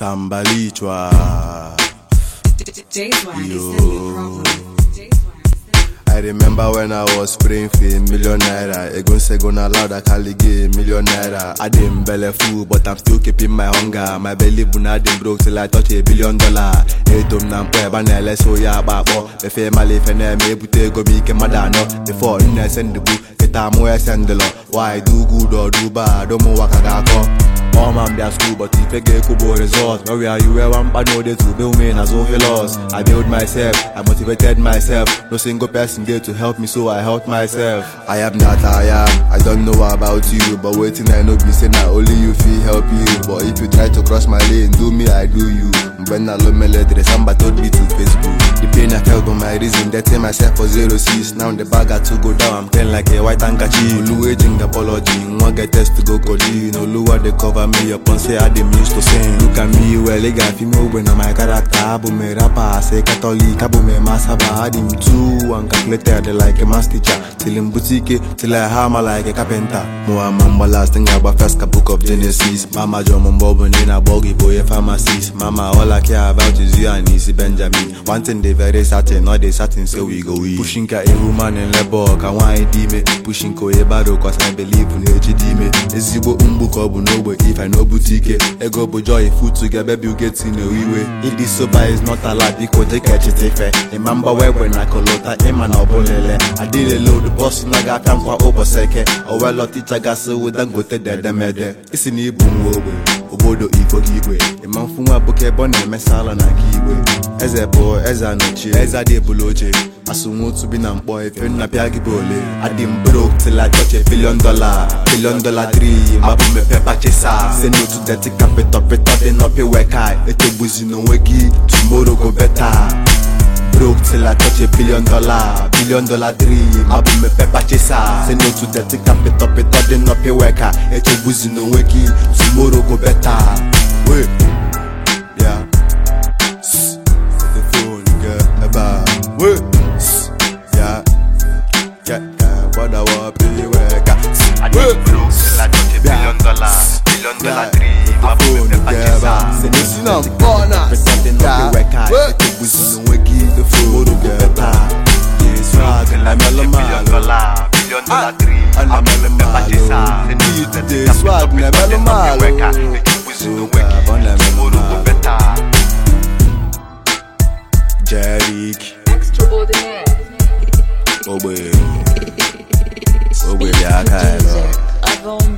Sambalichwa. I remember when I was praying for $1 million. Egon say gonna allow that Cali get $1 million. I didn't belly full, but I'm still keeping my hunger. My belly bun I didn't broke till I touch $1 billion. Hey Tom Nampe Banele so ya babo. The family fene me bute go be kemadano. Before I send the book, get a more send the law. Why do good or do bad? Don't know what I got. All man be at school, but if I get kubo result, now where you were one bad no day to build me as over loss. I build myself, I motivated myself. No single person there to help me, so I helped myself. I am not tired, I don't know about you, but waiting I know be saying that only you feel help you. But if you try to cross my lane, do me, I do you. When I love me later, somebody told me to Facebook. The pain I felt on my reason, dating myself for 06. Now the bag had to go down, I'm playing like a white handkerchief. Olu aging apology, one get test to go codeine. Olu what they cover me up and say I didn't used to sing. Look at me, well, they got female when I'm my character. Abu me rapper, I say Catholic, Abu me massaba. I him too, and calculated like a math teacher. Till in boutique, till I hammer like a carpenter. More mamba last thing about first book of Genesis. Mama John Mumbobo in a boggy boy a pharmacist. Mama all I care about is you and Easy Benjamin. One thing they very certain, not they certain, so we go eat. Pushing a woman in labor, can wine me. Pushing ko e bado, cause I believe in HD me. Ezibo umbuko bu no way if I know boutique. Ego bo joy food together, baby you get in a wee way. If this sober is not allowed, because they catch it fair. Remember when I call out a man or bolele. I did a load the boss and I got time for over second. Or well, a teacher got so with them go to the mede. It's in the boom Obodo Iko Gigwe. A man from a bouquet bonnet, Messala na Kiwe. As a boy, as a noche, as a de Boloche. I soon want to be a boy, if you're not Piagi Bole. I didn't broke till I touch $1 billion. $1 billion dream, I put me pepper chesa. Send you to the tick up it up, then up your work. It's a buzzy no wiggy, tomorrow go better. Broke till I touch $1 billion. $1 billion dream, I put me pepper chesa. Send you to the tick up it, then up your work. It's a buzzy no wiggy, tomorrow go better. Wait, yeah. The phone, girl, about. Wait, yeah. What I want to be work. I did broke till I touch $1 billion. $1 billion dream, I put me pepper chesa. Send you to the tick up it, then up your work. It's a buzzy no wiggy, the phone, girl. This rock, I'm a $1 billion dream, I put me pepper chesa. Send you to the tick up it, then up your work. It's a buzzy no wiggy, tomorrow go better. Jerick. Extraordinaire. Oh boy, yeah, I can't.